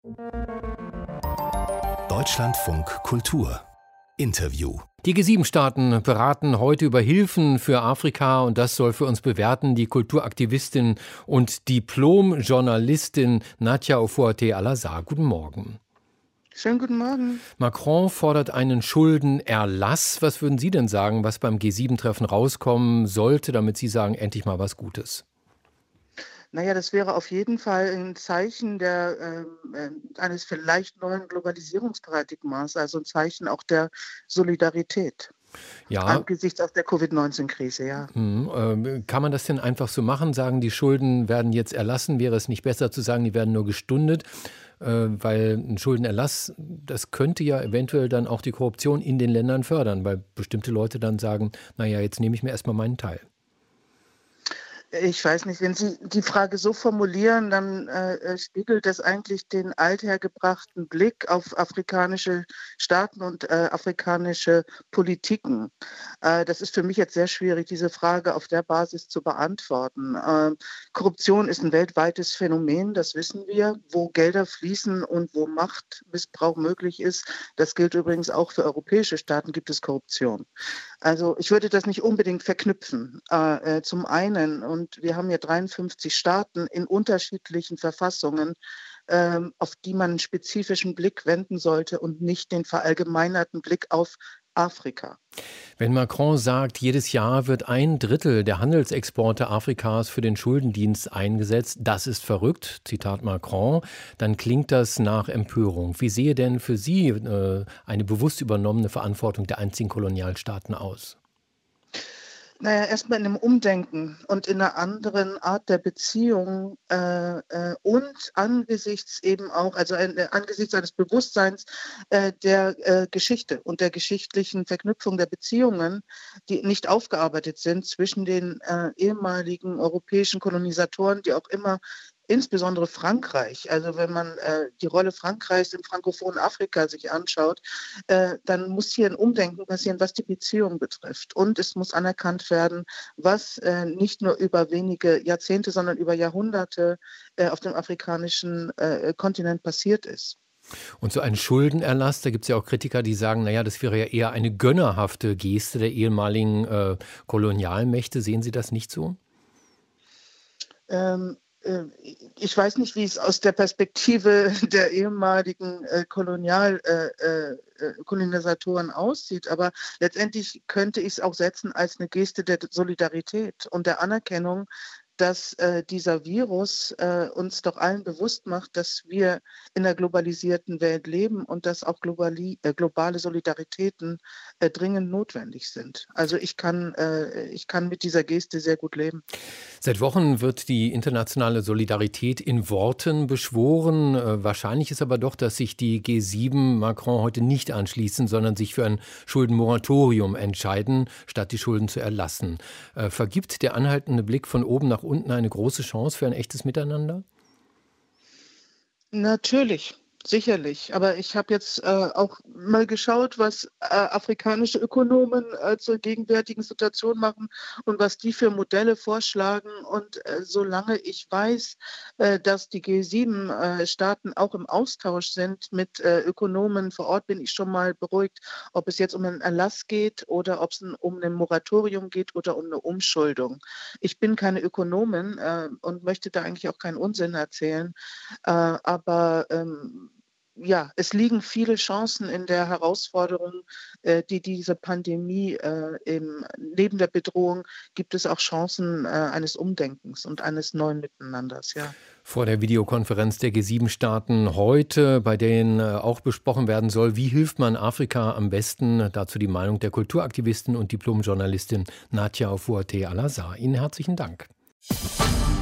Deutschlandfunk Kultur Interview. Die G7-Staaten beraten heute über Hilfen für Afrika und das soll für uns bewerten die Kulturaktivistin und Diplom-Journalistin Nadia Ofoate-Alassar. Guten Morgen. Schönen guten Morgen. Macron fordert einen Schuldenerlass. Was würden Sie denn sagen, was beim G7-Treffen rauskommen sollte, damit Sie sagen, endlich mal was Gutes? Naja, das wäre auf jeden Fall ein Zeichen eines vielleicht neuen Globalisierungsparadigmas, also ein Zeichen auch der Solidarität. Ja. Angesichts auch der Covid-19-Krise, ja. Kann man das denn einfach so machen, sagen, die Schulden werden jetzt erlassen? Wäre es nicht besser zu sagen, die werden nur gestundet? Weil ein Schuldenerlass, das könnte ja eventuell dann auch die Korruption in den Ländern fördern, weil bestimmte Leute dann sagen, naja, jetzt nehme ich mir erstmal meinen Teil. Ich weiß nicht, wenn Sie die Frage so formulieren, dann spiegelt das eigentlich den althergebrachten Blick auf afrikanische Staaten und afrikanische Politiken. Das ist für mich jetzt sehr schwierig, diese Frage auf der Basis zu beantworten. Korruption ist ein weltweites Phänomen, das wissen wir, wo Gelder fließen und wo Machtmissbrauch möglich ist. Das gilt übrigens auch für europäische Staaten, gibt es Korruption. Also ich würde das nicht unbedingt verknüpfen. Zum einen, und wir haben ja 53 Staaten in unterschiedlichen Verfassungen, auf die man einen spezifischen Blick wenden sollte und nicht den verallgemeinerten Blick auf Afrika. Wenn Macron sagt, jedes Jahr wird 1/3 der Handelsexporte Afrikas für den Schuldendienst eingesetzt, das ist verrückt, Zitat Macron, dann klingt das nach Empörung. Wie sehe denn für Sie eine bewusst übernommene Verantwortung der einzigen Kolonialstaaten aus? Naja, erstmal in einem Umdenken und in einer anderen Art der Beziehung und angesichts eben auch, also angesichts eines Bewusstseins der Geschichte und der geschichtlichen Verknüpfung der Beziehungen, die nicht aufgearbeitet sind zwischen den ehemaligen europäischen Kolonisatoren, die auch immer insbesondere Frankreich, also wenn man die Rolle Frankreichs im frankophonen Afrika sich anschaut, dann muss hier ein Umdenken passieren, was die Beziehung betrifft. Und es muss anerkannt werden, was nicht nur über wenige Jahrzehnte, sondern über Jahrhunderte auf dem afrikanischen Kontinent passiert ist. Und so ein Schuldenerlass, da gibt es ja auch Kritiker, die sagen, naja, das wäre ja eher eine gönnerhafte Geste der ehemaligen Kolonialmächte. Sehen Sie das nicht so? Ich weiß nicht, wie es aus der Perspektive der ehemaligen Kolonisatoren aussieht, aber letztendlich könnte ich es auch setzen als eine Geste der Solidarität und der Anerkennung, dass dieser Virus uns doch allen bewusst macht, dass wir in einer globalisierten Welt leben und dass auch globale Solidaritäten dringend notwendig sind. Also ich kann mit dieser Geste sehr gut leben. Seit Wochen wird die internationale Solidarität in Worten beschworen. Wahrscheinlich ist aber doch, dass sich die G7 Macron heute nicht anschließen, sondern sich für ein Schuldenmoratorium entscheiden, statt die Schulden zu erlassen. Vergibt der anhaltende Blick von oben nach unten eine große Chance für ein echtes Miteinander? Natürlich. Sicherlich, aber ich habe jetzt auch mal geschaut, was afrikanische Ökonomen zur gegenwärtigen Situation machen und was die für Modelle vorschlagen. Und solange ich weiß, dass die G7-Staaten auch im Austausch sind mit Ökonomen vor Ort, bin ich schon mal beruhigt, ob es jetzt um einen Erlass geht oder ob es um ein Moratorium geht oder um eine Umschuldung. Ich bin keine Ökonomin und möchte da eigentlich auch keinen Unsinn erzählen, aber ja, es liegen viele Chancen in der Herausforderung, die diese Pandemie neben der Bedrohung gibt es auch Chancen eines Umdenkens und eines neuen Miteinanders, ja. Vor der Videokonferenz der G7-Staaten heute, bei denen auch besprochen werden soll, wie hilft man Afrika am besten, dazu die Meinung der Kulturaktivistin und Diplom-Journalistin Nadia Ofoate-Alassar. Ihnen herzlichen Dank.